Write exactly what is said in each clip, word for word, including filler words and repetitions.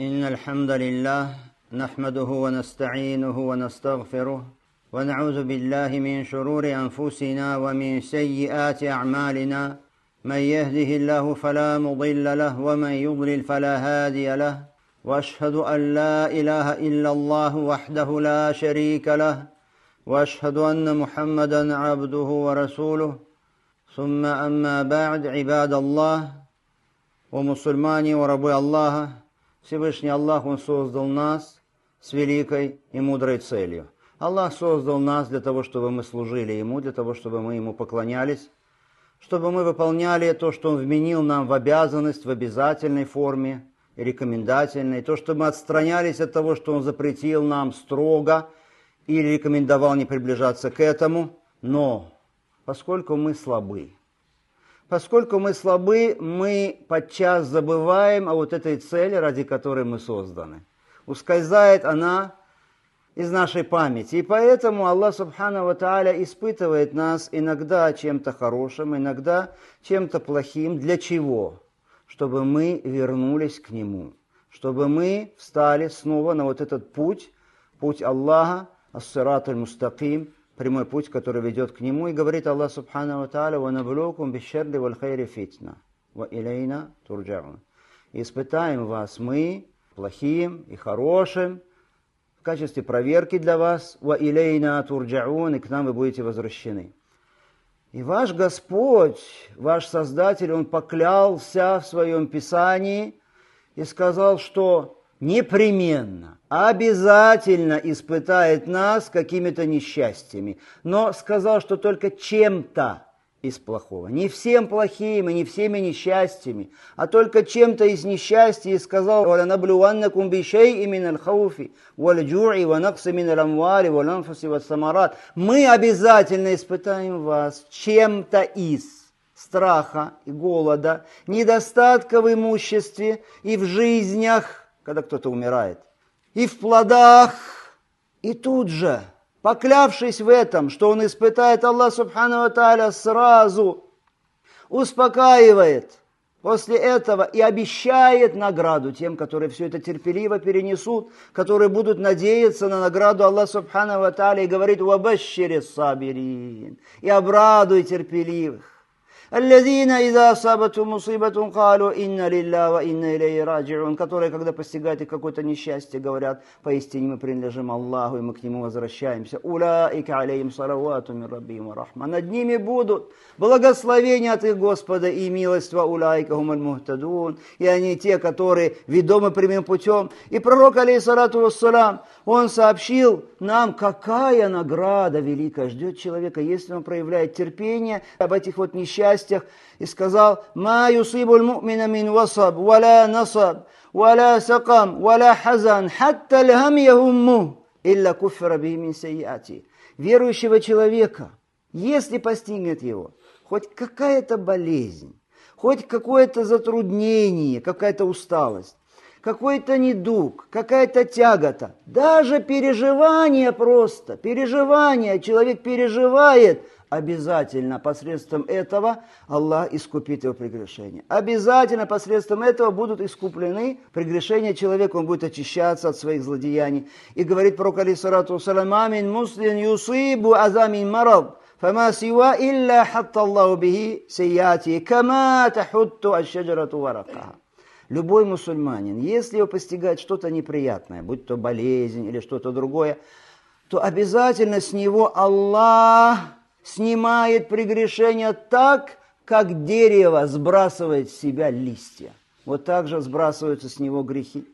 إن الحمد لله نحمده ونستعينه ونستغفره ونعوذ بالله من شرور أنفسنا ومن سيئات أعمالنا من يهده الله فلا مضل له ومن يضلل فلا هادي له وأشهد أن لا إله إلا الله وحده لا شريك له وأشهد أن محمدا عبده ورسوله ثم أما بعد عباد الله ومسلمане ورабы Аллаха. Всевышний Аллах, Он создал нас с великой и мудрой целью. Аллах создал нас для того, чтобы мы служили Ему, для того, чтобы мы Ему поклонялись, чтобы мы выполняли то, что Он вменил нам в обязанность, в обязательной форме и рекомендательной, то, что мы отстранялись от того, что Он запретил нам строго или рекомендовал не приближаться к этому. Но поскольку мы слабы, Поскольку мы слабы, мы подчас забываем о вот этой цели, ради которой мы созданы. Ускользает она из нашей памяти. И поэтому Аллах Субхану ва Тааля испытывает нас иногда чем-то хорошим, иногда чем-то плохим. Для чего? Чтобы мы вернулись к Нему. Чтобы мы встали снова на вот этот путь, путь Аллаха, ас-сират аль-мустаким, прямой путь, который ведет к Нему, и говорит Аллах Субхану ва Тааля: «Ванабулукум бишшарри валь хайри фитна, ва илейна турджаун». Испытаем вас мы плохим и хорошим в качестве проверки для вас, ва илейна турджаун, и к нам вы будете возвращены. И ваш Господь, ваш Создатель, Он поклялся в Своем Писании и сказал, что непременно, обязательно испытает нас какими-то несчастьями. Но сказал, что только чем-то из плохого. Не всем плохим и не всеми несчастьями, а только чем-то из несчастья. И сказал: «Валанаблюваннакум бишей'ин миналь хауфи, валь джу'i, ва накси миналь амвали, валь анфуси вас самарат». Мы обязательно испытаем вас чем-то из страха и голода, недостатка в имуществе и в жизнях, когда кто-то умирает, и в плодах. И тут же, поклявшись в этом, что он испытает, Аллах Субхану ва Тааля сразу успокаивает после этого и обещает награду тем, которые все это терпеливо перенесут, которые будут надеяться на награду Аллаха Субхану ва Тааля, и говорит: «Вабашшири сабирин», и обрадуй терпеливых. «Аллазина иза асабатхум мусибатун калу инна лилля ва инна илейхи раджиун», которые, когда постигает их какое-то несчастье, говорят: «Поистине мы принадлежим Аллаху, и мы к Нему возвращаемся». «Улаика алейхим салавату мин раббихим ва рахма». Над ними будут благословения от их Господа и милость. «Ва улаика хумуль мухтадун», и они те, которые ведомы прямым путем. И пророк, алейхиссалату вассалам, он сообщил нам, какая награда великая ждет человека, если он проявляет терпение об этих вот несчастьях. И сказал: «Ма юсибуль му'мина мин васаб, валя насаб, валя сакам, валя хазан, хатта лхам яхумму, илля куффира бихи мин сайяти». Верующего человека, если постигнет его хоть какая-то болезнь, хоть какое-то затруднение, какая-то усталость, какой-то недуг, какая-то тягота, даже переживание просто, переживание, человек переживает, обязательно посредством этого Аллах искупит его прегрешения. Обязательно посредством этого будут искуплены прегрешения человека, он будет очищаться от своих злодеяний. И говорит пророк, алейхиссалату вассалам: «Амин муслин юсибу азамин марад, фама сива илля хатта Аллаху бихи сайяти, кама тахутту аш-шаджарату варакаха». Любой мусульманин, если его постигает что-то неприятное, будь то болезнь или что-то другое, то обязательно с него Аллах снимает прегрешения так, как дерево сбрасывает с себя листья. Вот так же сбрасываются с него грехи.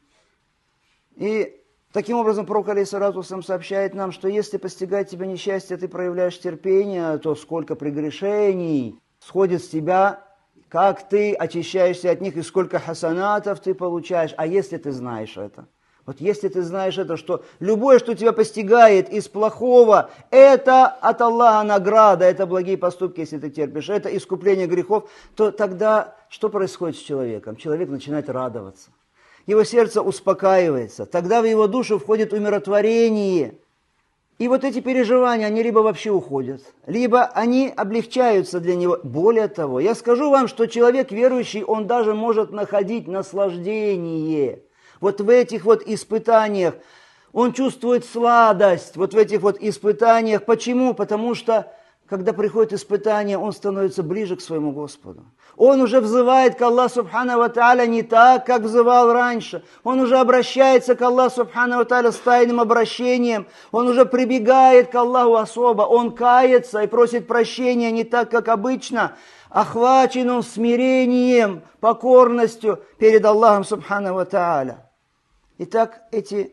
И таким образом пророк, алейхиссалату вассалам, сообщает нам, что если постигает тебя несчастье, ты проявляешь терпение, то сколько прегрешений сходит с тебя, как ты очищаешься от них и сколько хасанатов ты получаешь. А если ты знаешь это? Вот если ты знаешь это, что любое, что тебя постигает из плохого, это от Аллаха награда, это благие поступки, если ты терпишь, это искупление грехов, то тогда что происходит с человеком? Человек начинает радоваться. Его сердце успокаивается. Тогда в его душу входит умиротворение. И вот эти переживания, они либо вообще уходят, либо они облегчаются для него. Более того, я скажу вам, что человек верующий, он даже может находить наслаждение Вот в этих вот испытаниях он чувствует сладость, вот в этих вот испытаниях. Почему? Потому что, когда приходит испытание, он становится ближе к своему Господу. Он уже взывает к Аллаху Субхану ва Тааля не так, как взывал раньше. Он уже обращается к Аллаху Субхану ва Тааля с тайным обращением. Он уже прибегает к Аллаху особо. Он кается и просит прощения не так, как обычно. Охвачен он смирением, покорностью перед Аллахом Субхану ва Тааля. Итак, эти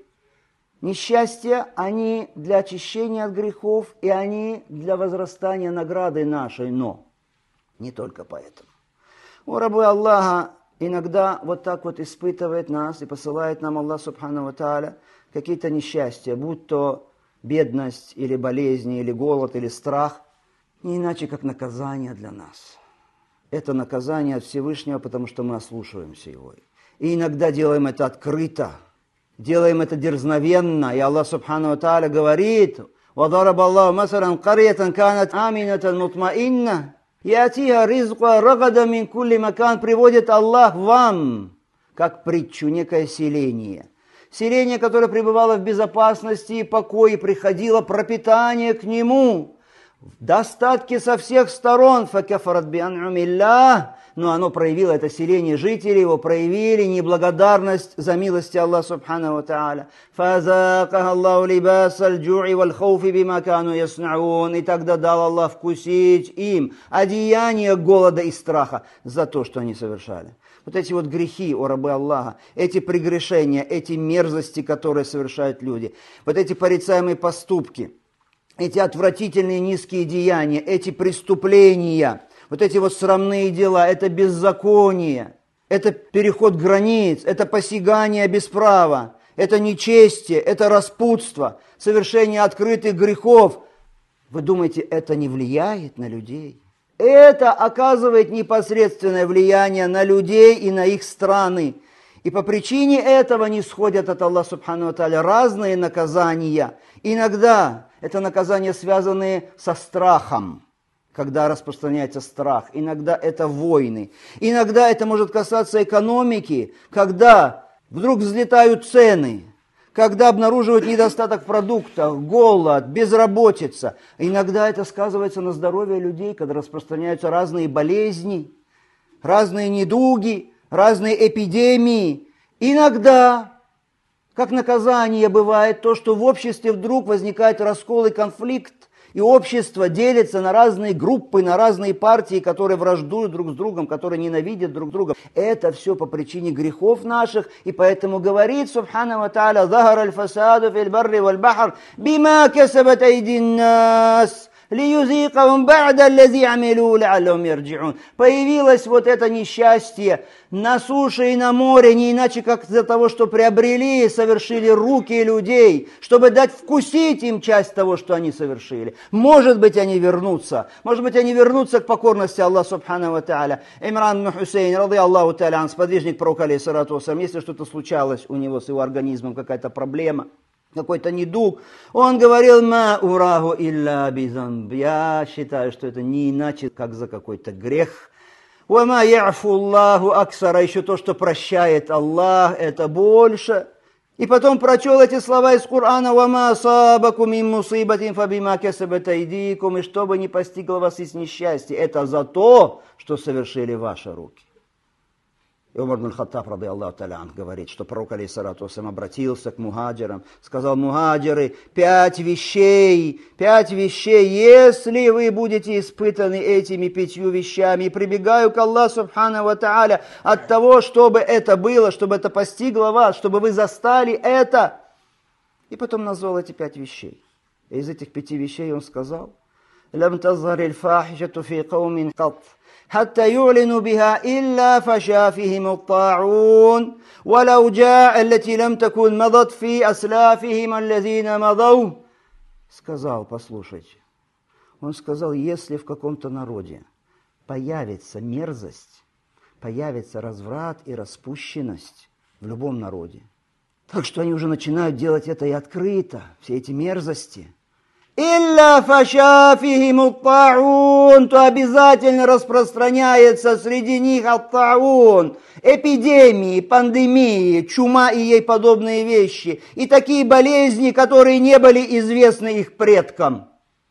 несчастья, они для очищения от грехов, и они для возрастания награды нашей, но не только поэтому. О, рабы Аллаха иногда вот так вот испытывает нас и посылает нам Аллах Субхану ва Тааля какие-то несчастья, будь то бедность, или болезни, или голод, или страх, не иначе, как наказание для нас. Это наказание от Всевышнего, потому что мы ослушиваемся Его. И иногда делаем это открыто, делаем это дерзновенно, и Аллах Субхану ва Тааля говорит: وَضَرَبَ اللَّهُ مَثَلًا قَرْيَةً كَانَتْ آمِنَةً مُطْمَئِنَّةً يَأْتِيهَا رِزْقُهَا رَغَدًا مِنْ كُلِّ مَكَانٍ. Приводит Аллах вам, как притчу, некое селение. Селение, которое пребывало в безопасности и покое, приходило пропитание к нему в достатке со всех сторон. فَكَفَرَتْ بِأَنْعُمِ اللَّهِ. Но оно проявило, это селение, жители его проявили неблагодарность за милости Аллаха Субхану ва Тааля. فَذَاقَهَا اللَّهُ لِبَاسَ الْجُوعِ وَالْخَوْفِ بِمَا كَانُوا يَصْنَعُونَ. И тогда дал Аллах вкусить им одеяние голода и страха за то, что они совершали. Вот эти вот грехи, о рабы Аллаха, эти прегрешения, эти мерзости, которые совершают люди, вот эти порицаемые поступки, эти отвратительные низкие деяния, эти преступления, вот эти вот срамные дела, это беззаконие, это переход границ, это посягание без права, это нечестие, это распутство, совершение открытых грехов. Вы думаете, это не влияет на людей? Это оказывает непосредственное влияние на людей и на их страны. И по причине этого не сходят от Аллаха Субхану ва Тааля разные наказания. Иногда это наказания, связанные со страхом, когда распространяется страх. Иногда это войны. Иногда это может касаться экономики, когда вдруг взлетают цены, когда обнаруживают недостаток в продуктах, голод, безработица. Иногда это сказывается на здоровье людей, когда распространяются разные болезни, разные недуги, разные эпидемии. Иногда, как наказание, бывает то, что в обществе вдруг возникает раскол и конфликт, и общество делится на разные группы, на разные партии, которые враждуют друг с другом, которые ненавидят друг друга. Это все по причине грехов наших, и поэтому говорит Субхану ва Тааля: «Захара аль-фасаду фил барри валь бахр, бима касабат айдин нас, лиюзикахум ба'да аллази амилу ла'аллахум ярджи'ун». Появилось вот это несчастье на суше и на море, не иначе как из-за того, что приобрели, совершили руки людей, чтобы дать вкусить им часть того, что они совершили. Может быть, они вернутся. Может быть, они вернутся к покорности Аллаха Субхану ва Тааля. Имран ибн Хусейн, ради Аллаху Тааля, сподвижник пророка, алейхиссалату вассалям, если что-то случалось у него с его организмом, какая-то проблема, какой-то недуг, он говорил: «Ма ураху илля бизанб». Я считаю, что это не иначе, как за какой-то грех. «Вама я'фу Аллаху аксара». Еще то, что прощает Аллах, это больше. И потом прочел эти слова из Корана: «Вама асабакум мин мусибатин фабима касабат айдикум». И что бы ни постигло вас из несчастья, это за то, что совершили ваши руки. И Умар ибн Хаттаб, ради Аллаху Тааля анху, говорит, что пророк, алейхиссалату вассалям, обратился к мухаджирам, сказал: «Мухаджиры, пять вещей, пять вещей, если вы будете испытаны этими пятью вещами, и прибегаю к Аллаху Субхану ва Тааля от того, чтобы это было, чтобы это постигло вас, чтобы вы застали это». И потом назвал эти пять вещей. И из этих пяти вещей он сказал: «Лям тазхариль фахишату фи каумин кат, حتى يعلنوا بها إلا فشا فيهم الطاعون ولو جاء التي لم تكن مضت في أسلافهم الذين مضوا». Сказал, послушайте, он сказал: если в каком-то народе появится мерзость, появится разврат и распущенность в любом народе, так что они уже начинают делать это и открыто, все эти мерзости, «Илля фаша фихим ат-таун», то обязательно распространяется среди них ат-таун, эпидемии, пандемии, чума и ей подобные вещи, и такие болезни, которые не были известны их предкам.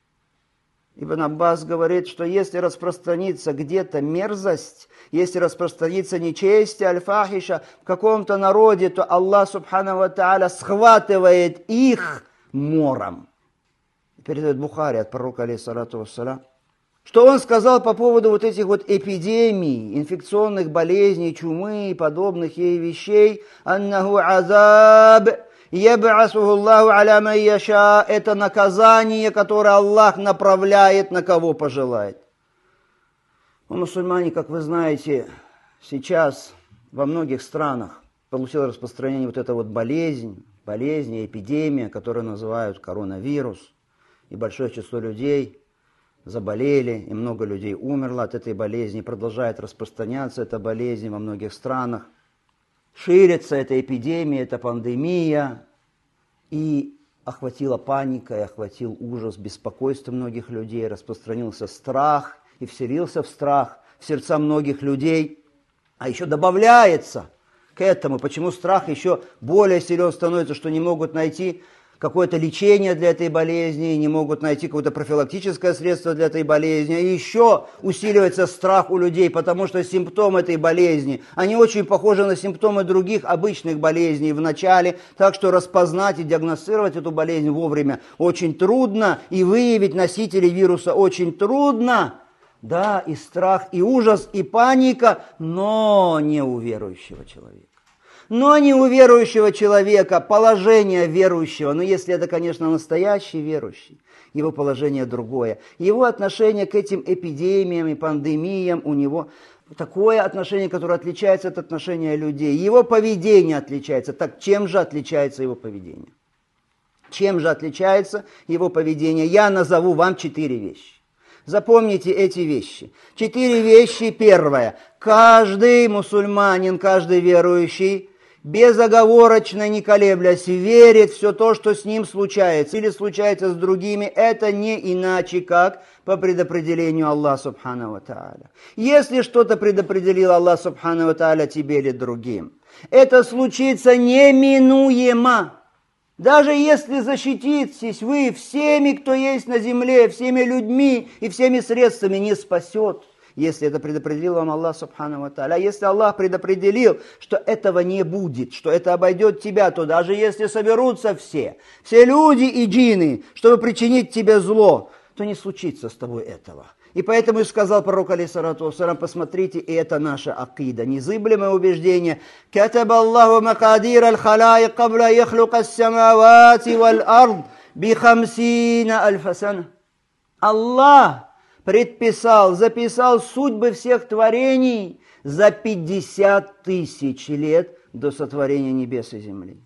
Ибн Аббас говорит, что если распространится где-то мерзость, если распространится нечестие, аль-фахиша в каком-то народе, то Аллах субхану ва тааля схватывает их мором. Передает Бухари от пророка, алейхиссалату вассалям, что он сказал по поводу вот этих вот эпидемий, инфекционных болезней, чумы и подобных ей вещей, «Аннаху азаб яб'асуху Аллаху аля ман яша», это наказание, которое Аллах направляет на кого пожелает. У мусульмане, как вы знаете, сейчас во многих странах получила распространение вот эта вот болезнь, болезнь, эпидемия, которую называют коронавирус. И большое число людей заболели, и много людей умерло от этой болезни, продолжает распространяться эта болезнь во многих странах. Ширится эта эпидемия, эта пандемия, и охватила паника, и охватил ужас, беспокойство многих людей, распространился страх, и вселился в страх в сердца многих людей. А еще добавляется к этому, почему страх еще более силен становится, что не могут найти какое-то лечение для этой болезни, не могут найти какое-то профилактическое средство для этой болезни. И еще усиливается страх у людей, потому что симптомы этой болезни, они очень похожи на симптомы других обычных болезней в начале, так что распознать и диагностировать эту болезнь вовремя очень трудно, и выявить носителей вируса очень трудно. Да, и страх, и ужас, и паника, но не у верующего человека. Но не у верующего человека, положение верующего, но если это, конечно, настоящий верующий, его положение другое. Его отношение к этим эпидемиям и пандемиям у него такое отношение, которое отличается от отношения людей. Его поведение отличается. Так чем же отличается его поведение? Чем же отличается его поведение? Я назову вам четыре вещи. Запомните эти вещи. Четыре вещи. Первое. Каждый мусульманин, каждый верующий, безоговорочно, не колеблясь, верит в все то, что с ним случается или случается с другими, это не иначе, как по предопределению Аллаха субхану ва тааля. Если что-то предопределил Аллах субхану ва тааля тебе или другим, это случится неминуемо. Даже если защититесь вы всеми, кто есть на земле, всеми людьми и всеми средствами, не спасет, если это предопределил вам Аллах субхану ва тааля. А если Аллах предопределил, что этого не будет, что это обойдет тебя, то даже если соберутся все, все люди и джинны, чтобы причинить тебе зло, то не случится с тобой этого. И поэтому и сказал пророк, алейхиссалату вассалям, посмотрите, и это наша акида, незыблемое убеждение. «Катаба Аллаху макадир аль-халаик кабла яхлука ас-самавати валь-ард би хамсина альфа-сана». Аллах предписал, записал судьбы всех творений за пятьдесят тысяч лет до сотворения небес и земли.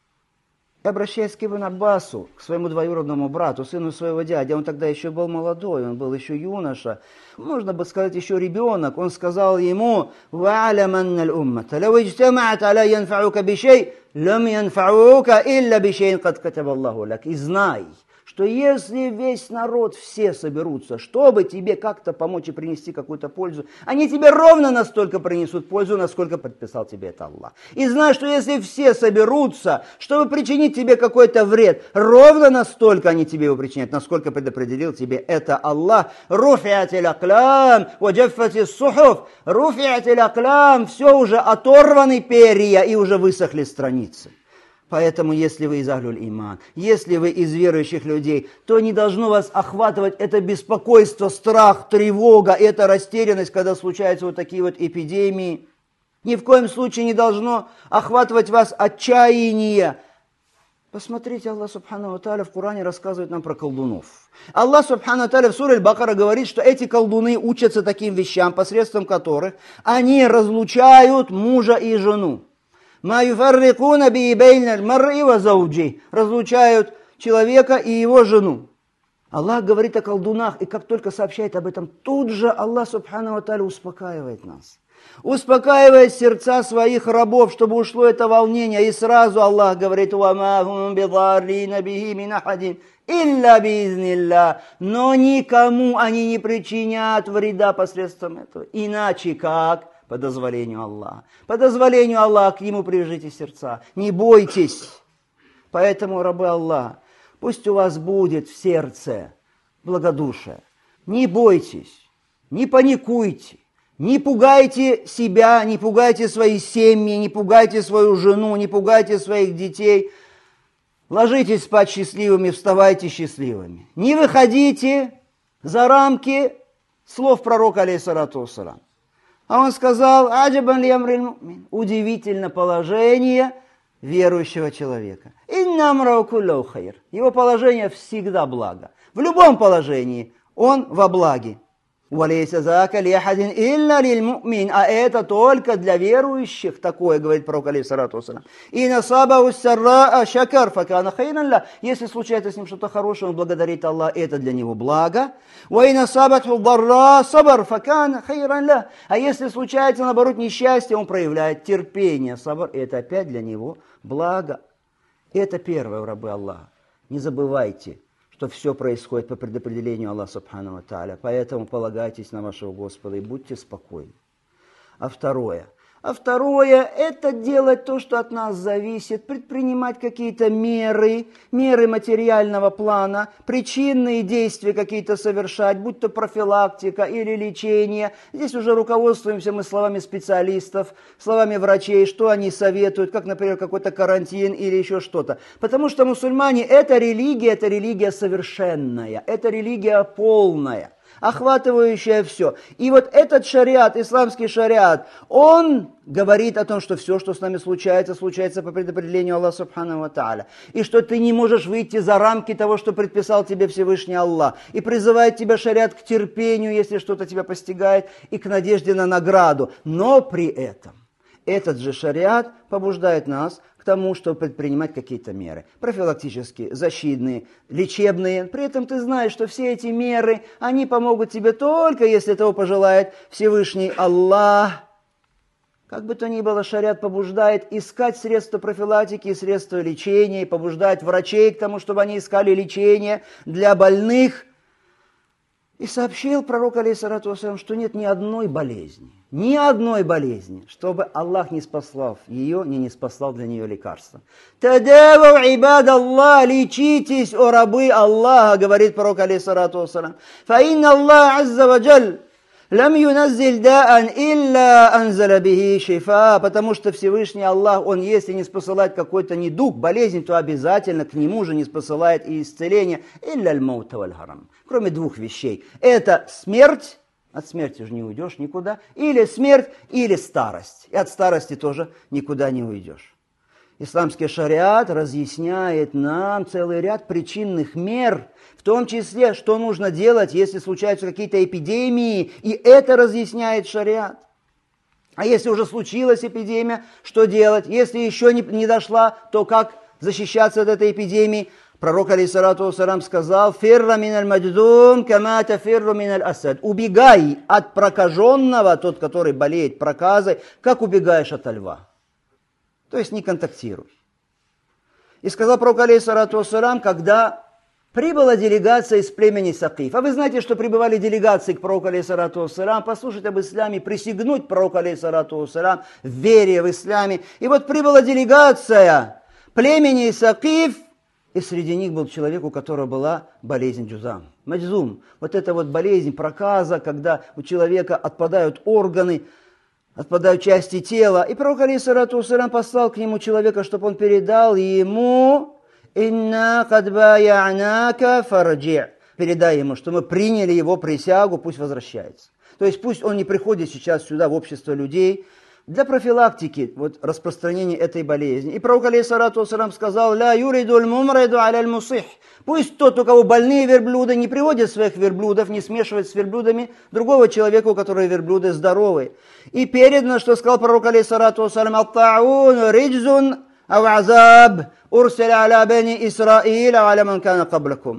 И обращаясь к Ибн Аббасу, к своему двоюродному брату, сыну своего дяди, он тогда еще был молодой, он был еще юноша, можно бы сказать, еще ребенок, он сказал ему: «Ва'алям анна аль-уммата, лау иджтама'ат аля янфa'ука бишей, лам янфa'ука илля бишейн кад катаба Аллаху лак». И знай, что если весь народ, все соберутся, чтобы тебе как-то помочь и принести какую-то пользу, они тебе ровно настолько принесут пользу, насколько предписал тебе это Аллах. И знай, что если все соберутся, чтобы причинить тебе какой-то вред, ровно настолько они тебе его причинят, насколько предопределил тебе это Аллах. Руфиатиль аклам, ваджаффатис сухуф, руфиатиль аклам, все уже оторваны перья и уже высохли страницы. Поэтому, если вы из ахлюль иман, если вы из верующих людей, то не должно вас охватывать это беспокойство, страх, тревога, эта растерянность, когда случаются вот такие вот эпидемии. Ни в коем случае не должно охватывать вас отчаяние. Посмотрите, Аллах субхану ва тааля в Коране рассказывает нам про колдунов. Аллах субхану ва тааля в суре Аль-Бакара говорит, что эти колдуны учатся таким вещам, посредством которых они разлучают мужа и жену. Разлучают человека и его жену. Аллах говорит о колдунах, и как только сообщает об этом, тут же Аллах субхану ва тааля успокаивает нас. успокаивает сердца своих рабов, чтобы ушло это волнение. И сразу Аллах говорит: «Вама хум бидаррина бихи мин ахадин илля биизнилля». Но никому они не причинят вреда посредством этого. Иначе как? По дозволению Аллаха. По дозволению Аллаха к Нему привяжите сердца. Не бойтесь. Поэтому, рабы Аллаха, пусть у вас будет в сердце благодушие. Не бойтесь, не паникуйте, не пугайте себя, не пугайте свои семьи, не пугайте свою жену, не пугайте своих детей. Ложитесь спать счастливыми, вставайте счастливыми. Не выходите за рамки слов пророка, алейхиссалату вассалам. А он сказал: «Аджабан ли амриль му'мин». Удивительно положение верующего человека. «Инна амрау куллаху хайр». Его положение всегда благо. В любом положении он во благе. «Валейса зака ли ахадин илля лиль му'мин». А это только для верующих такое, говорит пророк, алейхиссалату вассалам. «И насабаху сарра'a шакар факана хайран ля». Если случается с ним что-то хорошее, он благодарит Аллаха, это для него благо. «Ва и насабаху дарра сабар факана хайран ля». А если случается, наоборот, несчастье, он проявляет терпение, сабар, это опять для него благо. Это первое, рабы Аллаха. Не забывайте, что все происходит по предопределению Аллаха Субхану ва Тааля. Поэтому полагайтесь на вашего Господа и будьте спокойны. А второе. А второе – это делать то, что от нас зависит, предпринимать какие-то меры, меры материального плана, причинные действия какие-то совершать, будь то профилактика или лечение. Здесь уже руководствуемся мы словами специалистов, словами врачей, что они советуют, как, например, какой-то карантин или еще что-то. Потому что мусульмане – это религия, это религия совершенная, это религия полная, охватывающая все. И вот этот шариат, исламский шариат, он говорит о том, что все, что с нами случается, случается по предопределению Аллаха Субхану ва Тааля. И что ты не можешь выйти за рамки того, что предписал тебе Всевышний Аллах. И призывает тебя шариат к терпению, если что-то тебя постигает, и к надежде на награду. Но при этом этот же шариат побуждает нас к тому, чтобы предпринимать какие-то меры. Профилактические, защитные, лечебные. При этом ты знаешь, что все эти меры, они помогут тебе только, если того пожелает Всевышний Аллах. Как бы то ни было, шариат побуждает искать средства профилактики и средства лечения, и побуждает врачей к тому, чтобы они искали лечение для больных. И сообщил пророк, алейхиссалату вассалам, что нет ни одной болезни, ни одной болезни, чтобы Аллах не спасал ее, не не спасал для нее лекарства. «Тадаву ибад Аллах», лечитесь, о рабы Аллаха, говорит пророк, алейхиссалату вассалам. «Фа инна Аллах азза ва джаль лам юназзиль да'ан илля анзаля бихи шифа». Потому что Всевышний Аллах, Он если не спосылает какой-то недуг, болезнь, то обязательно к нему же не спосылает и исцеление. «Илля аль-маута валь-харам». Кроме двух вещей. Это смерть, от смерти же не уйдешь никуда, или смерть, или старость. И от старости тоже никуда не уйдешь. Исламский шариат разъясняет нам целый ряд причинных мер, в том числе, что нужно делать, если случаются какие-то эпидемии, и это разъясняет шариат. А если уже случилась эпидемия, что делать? Если еще не, не дошла, то как защищаться от этой эпидемии? Пророк, алейхиссалату вассалам, сказал: «Фирра миналь мадждум, кама тафирру миналь асад». Убегай от прокаженного, тот, который болеет проказой, как убегаешь от льва. То есть не контактируй. И сказал пророк, алейхиссалату вассалам, когда прибыла делегация из племени Сакиф. А вы знаете, что прибывали делегации к пророку, алейхиссалату вассалам, послушать об исламе, присягнуть пророку, алейхиссалату вассалам, в вере в исламе. И вот прибыла делегация племени Сакиф, и среди них был человек, у которого была болезнь джузам, маджзум. Вот эта вот болезнь, проказа, когда у человека отпадают органы, отпадают части тела. И пророк, алейхиссалату вассалам, послал к нему человека, чтобы он передал ему: «Инна кад бая'нака фарджи'». Передай ему, что мы приняли его присягу, пусть возвращается. То есть пусть он не приходит сейчас сюда в общество людей, для профилактики вот, распространения этой болезни. И пророк, алейхиссалату вассалам, сказал: «Ля юридуль мумриду аляль мусих». Пусть тот, у кого больные верблюды, не приводит своих верблюдов, не смешивает с верблюдами другого человека, у которого верблюды здоровые. И передано, что сказал пророк, алейхиссалату вассалам: «Ат-та'ун риджзун ау азаб урсиля аля бани Исраиля аля ман кана каблакум».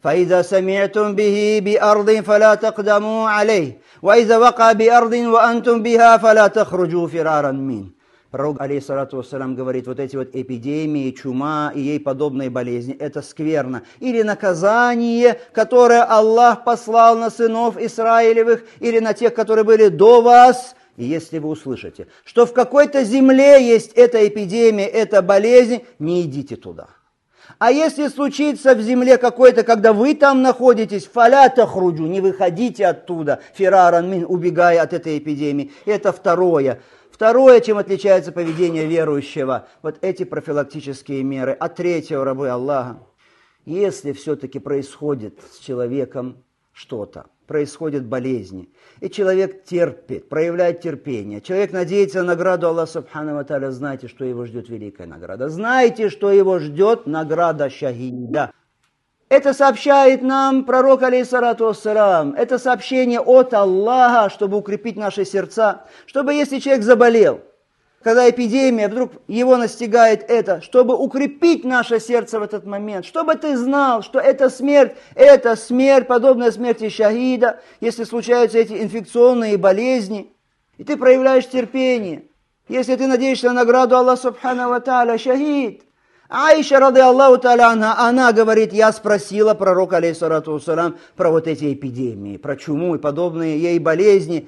فإذا سمعتم به بأرض فلا تقدموا عليه وإذا وقع بأرض وأنتم بها فلا تخرجوا فرارا منه. Пророк, алейхиссалату вассалам, говорит, вот эти вот эпидемии, чума и ей подобные болезни, это скверно. Или наказание, которое Аллах послал на сынов Исраилевых, или на тех, которые были до вас. И если вы услышите, что в какой-то земле есть эта эпидемия, эта болезнь, не идите туда. А если случится в земле какой-то, когда вы там находитесь, фаля тахруджу, не выходите оттуда, фираран мин, убегая от этой эпидемии. Это второе. Второе, чем отличается поведение верующего, вот эти профилактические меры. А третье, рабы Аллаха, если все-таки происходит с человеком что-то, происходят болезни, и человек терпит, проявляет терпение, человек надеется на награду Аллаха Субхану ва Тааля, знайте, что его ждет великая награда. Знайте, что его ждет награда шахида. Это сообщает нам пророк, алейхиссалату вассалам. Это сообщение от Аллаха, чтобы укрепить наши сердца. Чтобы, если человек заболел, когда эпидемия, вдруг его настигает это, чтобы укрепить наше сердце в этот момент. Чтобы ты знал, что это смерть, это смерть, подобная смерти шахида, если случаются эти инфекционные болезни. И ты проявляешь терпение. Если ты надеешься на награду Аллаха Субхану ва Тааля, шахид. Аиша, рады Аллаху Тааля анха, она говорит, я спросила пророка, алейхиссалату вассалам, про вот эти эпидемии, про чуму и подобные ей болезни.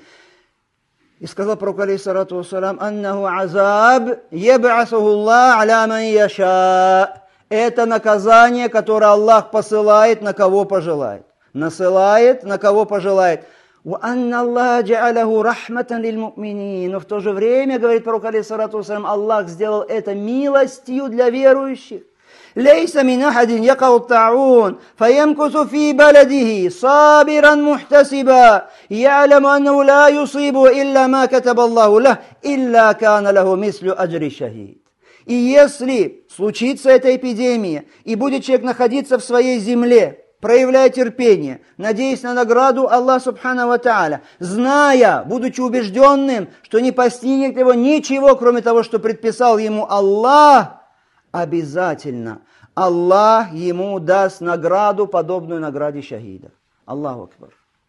И сказал пророк, алейхиссалату вассалам, аннаху азаб яб'асуху Аллах аля ман яша. Это наказание, которое Аллах посылает, на кого пожелает. Насылает, на кого пожелает. وَأَنَّ اللَّهَ جَعَلَهُ رَحْمَةً لِلْمُؤْمِنِينَ. Но в то же время, говорит пророк, алейхиссалату вассалам, Аллах сделал это милостью для верующих. لَيْسَ مِنْ أَحَدٍ يَقَعُ الطَّاعُونَ فَيَمْكُثُ فِي بَلَدِهِ صَابِرًا مُحْتَسِبًا يَعْلَمُ أَنَّهُ لَا يُصِيبُهُ إِلَّا مَا كَتَبَ اللَّهُ لَهُ إِلَّا كَانَ لَهُ مِثْلُ أَجْرِ الشَّهِيدِ. И если случится эта эпидемия, и будет человек находиться в своей земле, проявляя терпение, надеясь на награду Аллаха Субхану ва Тааля, зная, будучи убежденным, что не постигнет его ничего, кроме того, что предписал ему Аллах, обязательно Аллах ему даст награду, подобную награде шахида. Аллаху Акбар.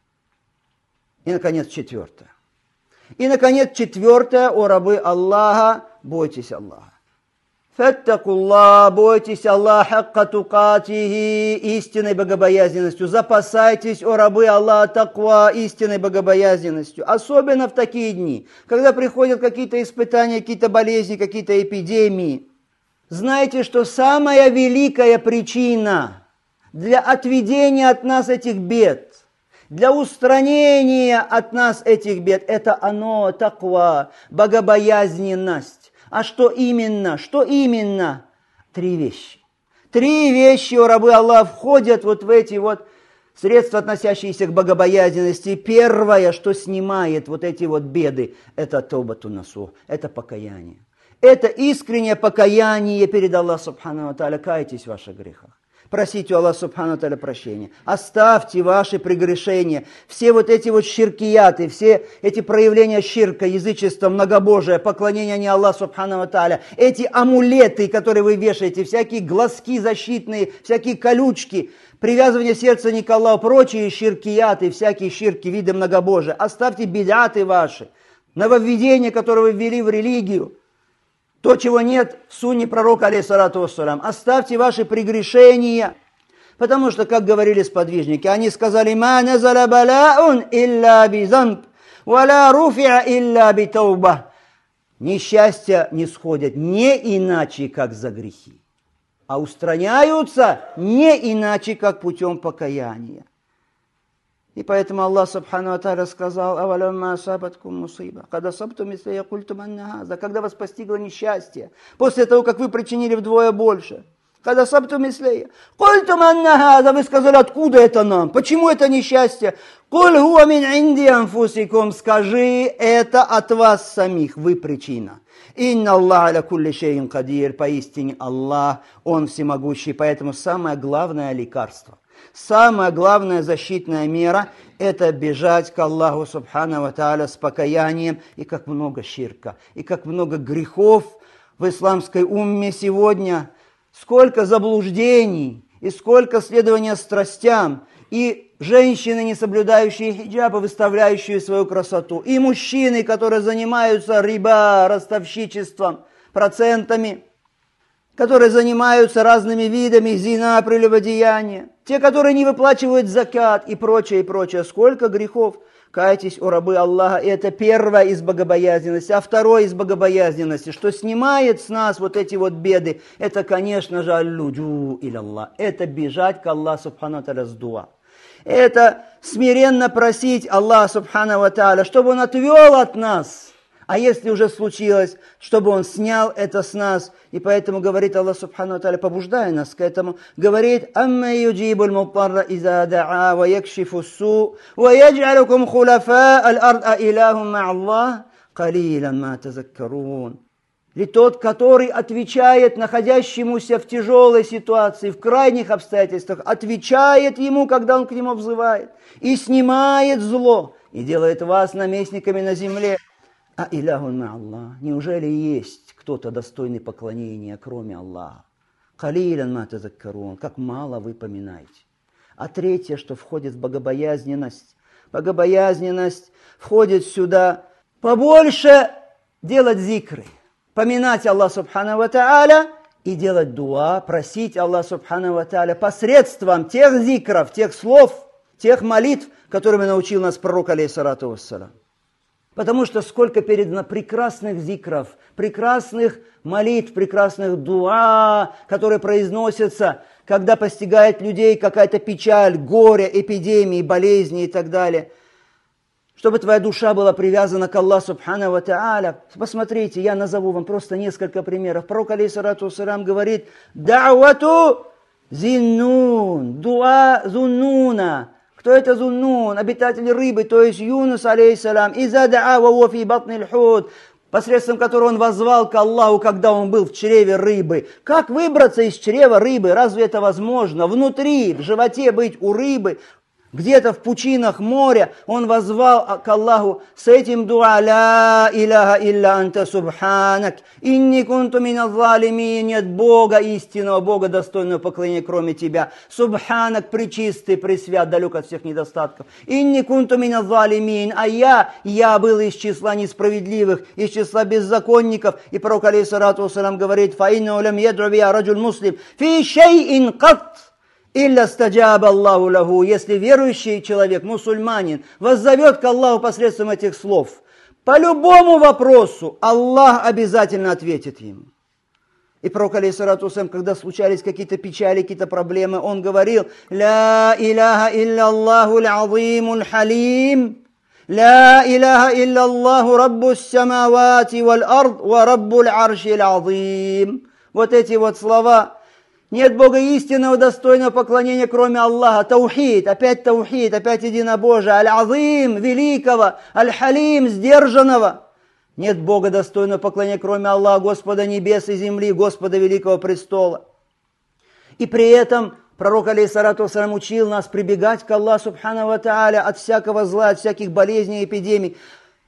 И, наконец, четвертое. И, наконец, четвертое, о рабы Аллаха, бойтесь Аллаха. Фаттакуллах, бойтесь Аллаха хакка тукатихи, истинной богобоязненностью. Запасайтесь, о рабы Аллаха, таква, истинной богобоязненностью. Особенно в такие дни, когда приходят какие-то испытания, какие-то болезни, какие-то эпидемии. Знайте, что самая великая причина для отведения от нас этих бед, для устранения от нас этих бед, это оно, таква, богобоязненность. А что именно? Что именно? Три вещи. Три вещи, о рабы Аллаха, входят вот в эти вот средства, относящиеся к богобоязненности. Первое, что снимает вот эти вот беды, это таубату насух, это покаяние. Это искреннее покаяние перед Аллахом Субхану ва Тааля. Кайтесь в ваших грехах. Просите у Аллаха Субхану ва Тааля прощения. Оставьте ваши прегрешения. Все вот эти вот ширкияты, все эти проявления ширка, язычества, многобожия, поклонения не Аллаху Субхану ва Тааля. Эти амулеты, которые вы вешаете, всякие глазки защитные, всякие колючки, привязывание сердца не к Аллаху, прочие ширкияты, всякие ширки, виды многобожия. Оставьте бидаты ваши, нововведения, которые вы ввели в религию. То, чего нет в сунне пророка, алейхиссалату вассалам. Оставьте ваши прегрешения. Потому что, как говорили сподвижники, они сказали, «Ма назаля балаун илля бизамб, валя руфиа илля битауба». Несчастья не сходят не иначе, как за грехи, а устраняются не иначе, как путем покаяния. И поэтому Аллах Субхану ва Тааля сказал, «Авалямма асабаткум мусиба, когда асабтум мислия культум анна хаза», когда вас постигло несчастье, после того, как вы причинили вдвое больше. Когда асабтум мислия культум анна хаза, вы сказали, откуда это нам? Почему это несчастье? Куль хуа мин инди анфусикум, скажи, это от вас самих, вы причина. Инна Аллах аля кулли шейин кадир, поистине Аллах, Он всемогущий, поэтому самое главное лекарство. Самая главная защитная мера – это бежать к Аллаху Субхану ва Тааля с покаянием. И как много ширка, и как много грехов в исламской умме сегодня. Сколько заблуждений и сколько следования страстям, и женщины, не соблюдающие хиджабы, выставляющие свою красоту, и мужчины, которые занимаются риба, ростовщичеством, процентами, которые занимаются разными видами зина, прелюбодеяния, те, которые не выплачивают закат и прочее, и прочее. Сколько грехов. Кайтесь, о рабы Аллаха, и это первое из богобоязненности. А второе из богобоязненности, что снимает с нас вот эти вот беды, это, конечно же, аллуджу иля Аллах. Это бежать к Аллаху субхану ва тааля с дуа. Это смиренно просить Аллаха субхану ва тааля, чтобы Он отвел от нас. А если уже случилось, чтобы Он снял это с нас. И поэтому говорит Аллах субхану ва тааля, побуждая нас к этому, говорит: «Амма юджибуль муттарра иза да'а, ва якшифу ссу, ва ядж'алукум хуляфа аль-ард, а илахум ма Аллах, калилан ма тазаккарун». Ли тот, который отвечает находящемуся в тяжелой ситуации, в крайних обстоятельствах, отвечает ему, когда он к нему взывает, и снимает зло, и делает вас наместниками на земле. А иляхун ма Аллах, неужели есть кто-то достойный поклонения, кроме Аллаха? Калилян ма тазаккарун, как мало вы поминаете. А третье, что входит в богобоязненность, богобоязненность входит сюда побольше делать зикры, поминать Аллаха субхану ва тааля и делать дуа, просить Аллаха субхану ва тааля посредством тех зикров, тех слов, тех молитв, которыми научил нас пророк, алейхиссалату вассалям. Потому что сколько передано прекрасных зикров, прекрасных молитв, прекрасных дуа, которые произносятся, когда постигает людей какая-то печаль, горе, эпидемии, болезни и так далее. Чтобы твоя душа была привязана к Аллаху субхану ва тааля. Посмотрите, я назову вам просто несколько примеров. Пророк, алейхиссалату вассалям, говорит: «Да'вату зиннун», дуа зуннуна. Кто это зуннун? Обитатели рыбы, то есть Юнус, алейхиссалям. «Иза да'а ва хуа фи батнил худ», посредством которого он воззвал к Аллаху, когда он был в чреве рыбы. Как выбраться из чрева рыбы? Разве это возможно? Внутри, в животе быть у рыбы, где-то в пучинах моря, он воззвал к Аллаху с этим дуа: «Ла иляха илля анта субханак, инни кунту миназ залимин», нет Бога, истинного Бога, достойного поклонения, кроме Тебя. Субханак, пречистый, пресвят, далек от всех недостатков. Инни кунту миназ залимин, а я, я был из числа несправедливых, из числа беззаконников. И пророк, алейхиссалату вассалям, говорит: «Фа инна лям ядру биа раджуль муслим фи шейин кат». «Илля стаджаб Аллаху лаху», если верующий человек, мусульманин, воззовет к Аллаху посредством этих слов, по любому вопросу Аллах обязательно ответит ему. И пророк, алейхиссалату вассалям, когда случались какие-то печали, какие-то проблемы, он говорил: «Ла иляха илля Аллаху аль-азиму аль-халим, ла иляха илля Аллаху раббус самавати валь-ард ва раббул арши аль-азим». Вот эти вот слова. Нет Бога истинного, достойного поклонения, кроме Аллаха. Таухид, опять таухид, опять единобожие. Аль-Азим, великого, Аль-Халим, сдержанного. Нет Бога достойного поклонения, кроме Аллаха, Господа небес и земли, Господа великого престола. И при этом пророк, алейхиссалату вассалям, учил нас прибегать к Аллаху субхану ва тааля от всякого зла, от всяких болезней и эпидемий.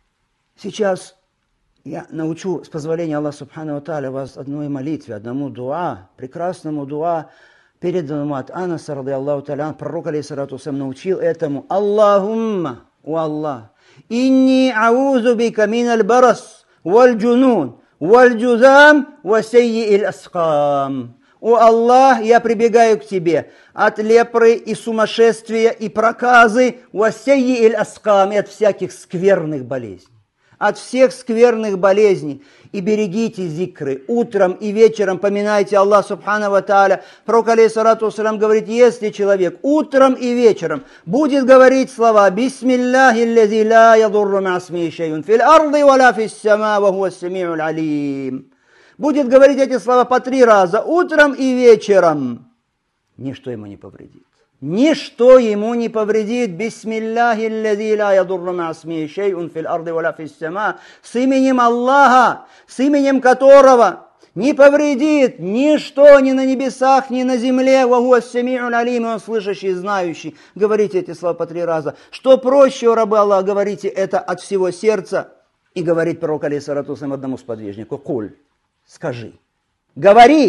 Сейчас я научу, с позволения Аллаха субхану ва тааля, вас одной молитве, одному дуа, прекрасному дуа, переданному от Анаса, ради Аллаху тааля, пророк, алейхиссалату вассалям, научил этому: «Аллахумма, о Аллах, инни аузу бика миналь барас, валь джунун, валь джузам, ва сайи аскам». О Аллах, я прибегаю к Тебе от лепры и сумасшествия и проказы, ва сайи аскам, и от всяких скверных болезней. От всех скверных болезней. И берегите зикры. Утром и вечером поминайте Аллаха субхану ва тааля. Пророк, алейхиссалату вассалям, говорит: если человек утром и вечером будет говорить слова «Бисмиллахи лази ла ядурру ма'асми шейун фил арди ва ла фис сама ва хуа ас-сами'уль алим», будет говорить эти слова по три раза, утром и вечером, ничто ему не повредит. Ничто ему не повредит. Бисмиллахи лази ла ядурру ма'асми шейун фил арди ва ла фис сама, с именем Аллаха, с именем которого не повредит ничто ни на небесах, ни на земле. Ва хуа ас-сами'уль алим, он слышащий, знающий. Говорите эти слова по три раза. Что проще, о рабы Аллаха, говорите это от всего сердца. И говорит пророк, алейхиссалату вассалям, одному сподвижнику: «Куль», скажи, говори,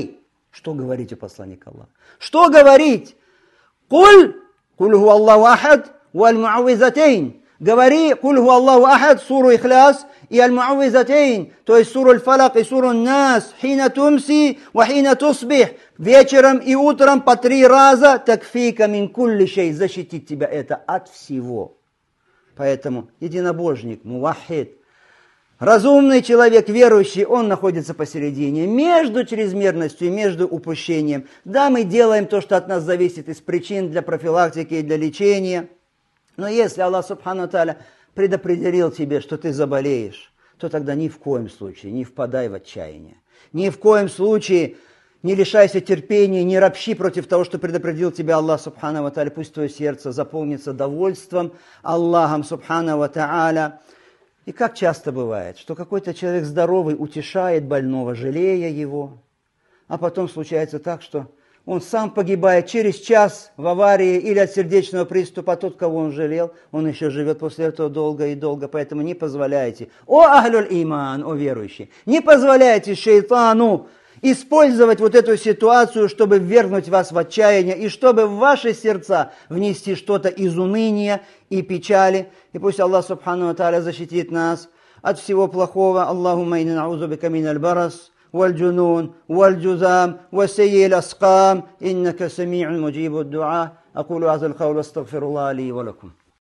Что говорить у посланника Аллаха? Что говорить? Куль, куль ху Аллаху ахад, валь муаввизатейн. Говори, куль ху Аллаху ахад, суру Ихляс и аль-муаввизатейн, то есть суру аль-фалак и суру нас, хина тумси, ва хина тусбих, вечером и утром по три раза, такфика мин кулли шей, защитит тебя это от всего. Поэтому единобожник, муваххид, разумный человек, верующий, он находится посередине, между чрезмерностью и между упущением. Да, мы делаем то, что от нас зависит из причин для профилактики и для лечения. Но если Аллах Субхану ва Тааля предопределил тебе, что ты заболеешь, то тогда ни в коем случае не впадай в отчаяние. Ни в коем случае не лишайся терпения, не ропщи против того, что предопределил тебя Аллах Субхану ва Тааля. Пусть твое сердце заполнится довольством Аллахом Субхану ва Тааля. И как часто бывает, что какой-то человек здоровый утешает больного, жалея его, а потом случается так, что он сам погибает через час в аварии или от сердечного приступа, а тот, кого он жалел, он еще живет после этого долго и долго. Поэтому не позволяйте, о ахлюль иман, о верующие, не позволяйте шейтану использовать вот эту ситуацию, чтобы ввергнуть вас в отчаяние и чтобы в ваши сердца внести что-то из уныния и печали. И пусть Аллах Субхану ва Тааля защитит нас от всего плохого. Аллахумма инна наузу бика миналь барас, والجنون والجذام وسيء الأسقام إنك سميع مجيب الدعاء أقول هذا القول واستغفر الله لي ولكم.